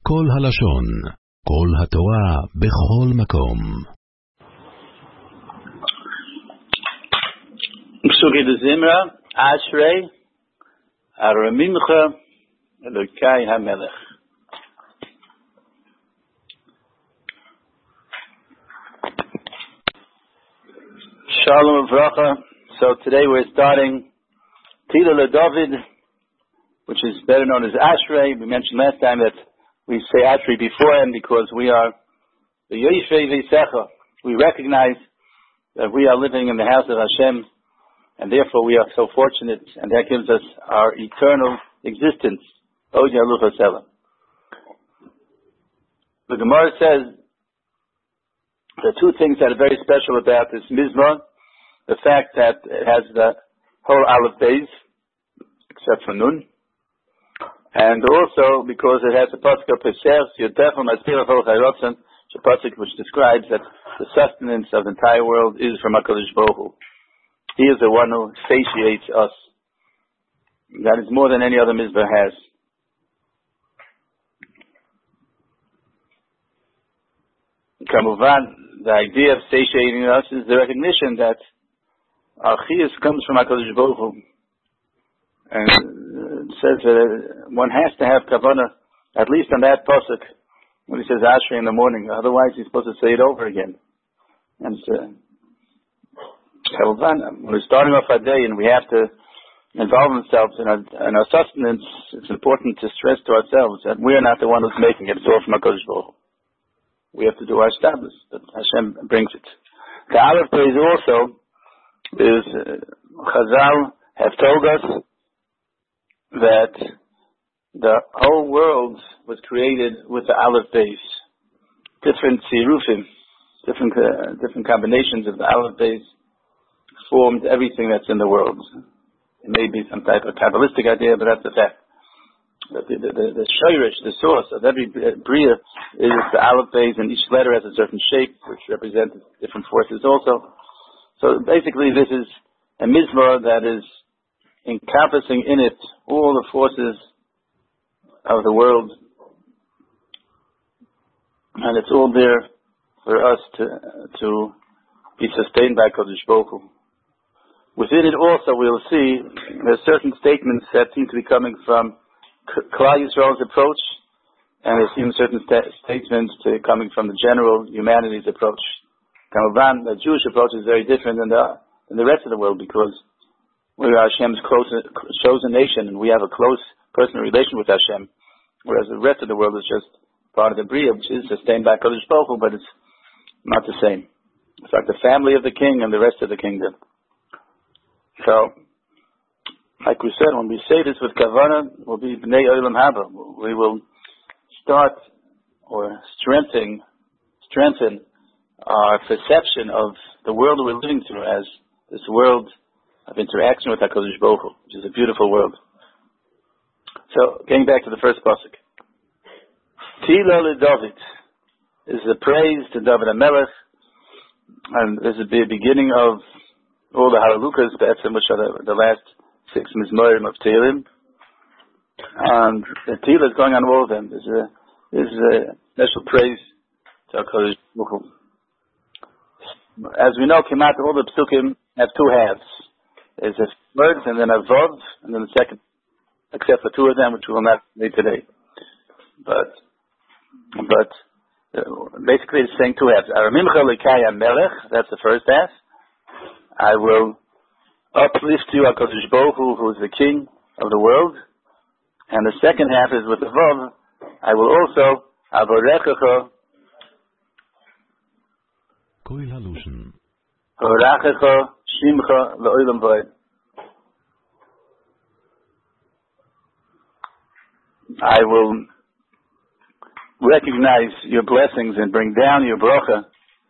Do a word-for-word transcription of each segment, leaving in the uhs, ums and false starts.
כל הלשון, כל התורה, בכל מקום. פסוקי דזמרה, אשרי, הרמימך, אלוקי המלך. Shalom Avracha. So today we're starting Tila LeDavid, which is better known as Ashrei. We mentioned last time that we say Ashrei beforehand because we are the Yoshvei V'Secha. We recognize that we are living in the house of Hashem, and therefore we are so fortunate, and that gives us our eternal existence. Od Yaluch HaSelam. The Gemara says the two things that are very special about this Mizmor: the fact that it has the whole Aleph Beis, except for Nun, and also because it has a pasuk of Pesach, Yotefel Masirach Ol Chayrotzen, a pasuk which describes that the sustenance of the entire world is from HaKadosh Baruch Hu. He is the one who satiates us. That is more than any other Mizmor has. Kamuvan, the idea of satiating us is the recognition that our chiyus comes from HaKadosh Baruch Hu. And it says that one has to have kavanah, at least on that pasuk, when he says Ashrei in the morning. Otherwise he's supposed to say it over again. And uh, when we're starting off our day and we have to involve ourselves in our, in our sustenance, it's important to stress to ourselves that we are not the one who's making it. It's all from HaKadosh Baruch Hu. We have to do our status, but Hashem brings it. The Aleph Beis also is, uh, Chazal have told us that the whole world was created with the Aleph Beis. Different sirufim, different uh, different combinations of the Aleph Beis formed everything that's in the world. It may be some type of Kabbalistic idea, but that's the fact. The, the, the, the shayrish, the source of every bria is the Aleph Beis, and each letter has a certain shape, which represents different forces also. So basically this is a Mizmor that is encompassing in it all the forces of the world, and it's all there for us to to be sustained by Kodesh Baruch Hu. Within it also we'll see there's certain statements that seem to be coming from Klal Yisrael's approach, and there seem certain sta- statements to coming from the general humanity's approach. Kamavan, the Jewish approach is very different than the than the rest of the world because we are Hashem's close, chosen nation, and we have a close personal relation with Hashem, whereas the rest of the world is just part of the Bria, which is sustained by Kodesh Baruch Hu, but it's not the same. It's like the family of the king and the rest of the kingdom. So, like we said, when we say this with Kavanah, we'll be Bnei Olam Haba. We will start or strengthen, strengthen our perception of the world we're living through as this world of interaction with HaKadosh Baruch Hu, which is a beautiful world. So, getting back to the first pasuk. Tila LeDavid is the praise to David HaMelech, and this is the beginning of all the Halalukas, which are the, the last six Mizmorim of Tehillim, and the Tila is going on all of them. There's a, there's a special praise to HaKadosh Baruch Hu. As we know, Kemat, all the Psukim have two halves. There's a word, and then a Vav, and then the second, except for two of them, which we will not read today. But, but, uh, basically it's saying two halves. Aramimcha Lekaya Melech, that's the first half. I will uplift you, HaKadosh Baruch Hu, who is the king of the world. And the second half is with the Vav. I will also, Avorechecha, Koil Halushin. Horachecha, Shimcha, Le'olam Vayim. I will recognize your blessings and bring down your bracha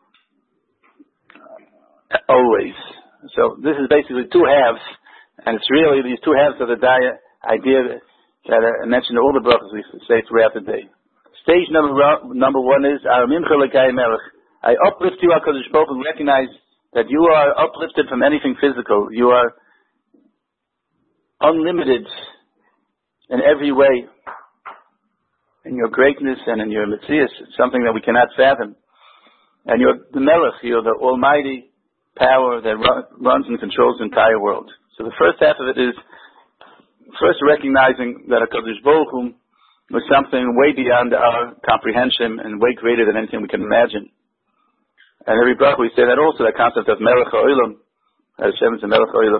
always. So this is basically two halves, and it's really these two halves of the dia- idea that I mentioned in all the brachas we say throughout the day. Stage number number one is Aramimcha Lekaya Melech. I uplift you, HaKadosh Baruch Hu, and recognize that you are uplifted from anything physical. You are unlimited in every way. in your greatness and in your Metzius, something that we cannot fathom. And you're the Melech, you're the almighty power that run, runs and controls the entire world. So the first half of it is first recognizing that HaKadosh Baruch Hu was something way beyond our comprehension and way greater than anything we can imagine. And every bracha we say that also, that concept of Melech HaOlam, Hashem is the Melech HaOlam.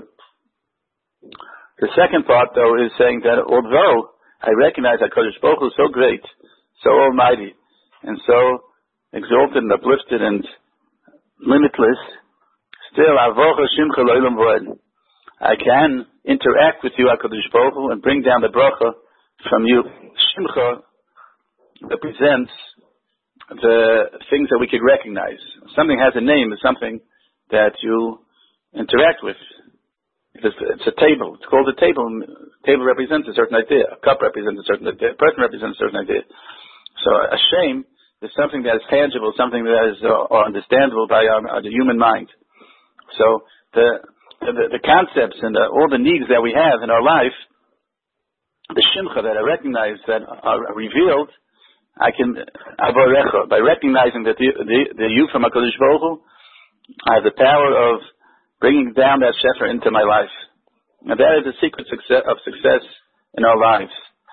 The second part, though, is saying that although I recognize that HaKadosh Baruch Hu is so great, so almighty, and so exalted and uplifted and limitless, still, Avocha Shimcha L'Olam V'Oed, I can interact with you, HaKadosh Baruch Hu, and bring down the bracha from you. Shimcha represents the things that we could recognize. Something has a name, is something that you interact with. It's, it's a table. It's called a table. A table represents a certain idea. A cup represents a certain idea. A person represents a certain idea. So a shame is something that is tangible, something that is uh, understandable by our, our, the human mind. So the the, the concepts and the, all the needs that we have in our life, the shimcha that I recognize that are revealed, I can, by recognizing that the, the, the you from HaKadosh Baruch Hu, I have the power of bringing down that shefer into my life. And that is the secret success, of success in our lives.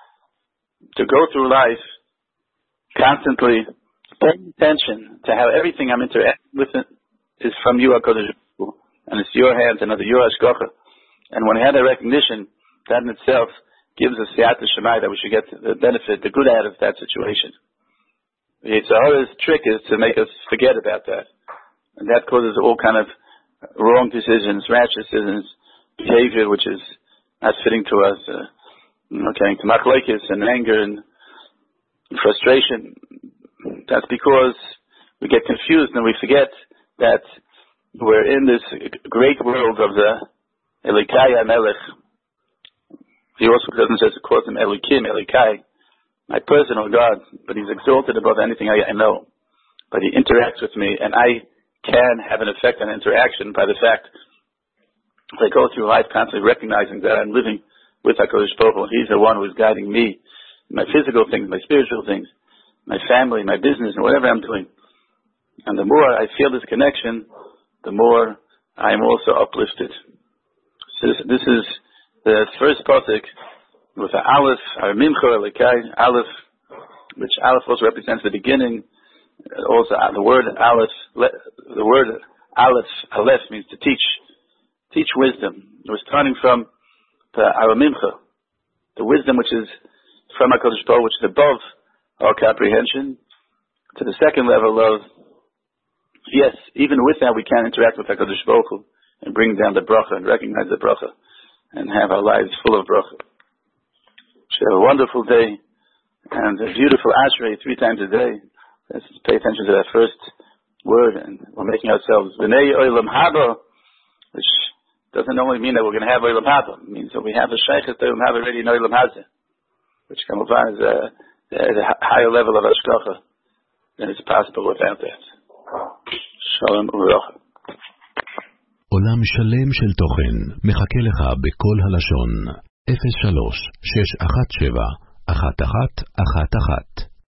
To go through life constantly paying attention to how everything I'm interacting with it is from you, HaKadosh Baruch Hu, and it's your hands and under your hashgacha. And when I have that recognition, that in itself gives us siyata shemai that we should get the benefit, the good out of that situation. The Yitzhahara's trick is to make us forget about that. And that causes all kind of wrong decisions, rash decisions, behavior which is not fitting to us, uh, okay, to machlokes and anger and frustration. That's because we get confused and we forget that we're in this great world of the Elikai HaMelech. He also doesn't say, calls him Elikim, Elikai, my personal God, but he's exalted above anything I, I know. But he interacts with me, and I can have an effect on interaction by the fact that I go through life constantly recognizing that I'm living with HaKadosh Baruch Hu. He's the one who's guiding me, my physical things, my spiritual things, my family, my business, and whatever I'm doing. And the more I feel this connection, the more I am also uplifted. So this, this is the first pasuk with the Aleph, our Mimcha Elikai, Aleph, which Aleph also represents the beginning. Also, the word Aleph, the word Aleph, Aleph means to teach, teach wisdom. We're starting from the our Mimcha, the wisdom which is from HaKadosh Baruch Hu, which is above our comprehension, to the second level of, yes, even with that we can interact with HaKadosh Baruch Hu and bring down the bracha and recognize the bracha and have our lives full of bracha. So have a wonderful day and a beautiful ashrei three times a day. Let's pay attention to that first word, and we're making ourselves B'nei Olam Haba, which doesn't only mean that we're going to have Olam Haba. It means that we have a Sheikhut Olam Haba already in Olam Hazeh, which comes is a, a higher level of hashgacha than is possible without that. Shalom Uvracha. עולם שלם של תוכן מחכה לך בכל הלשון אפס שלוש שש אחת שבע אחת אחת אחת אחת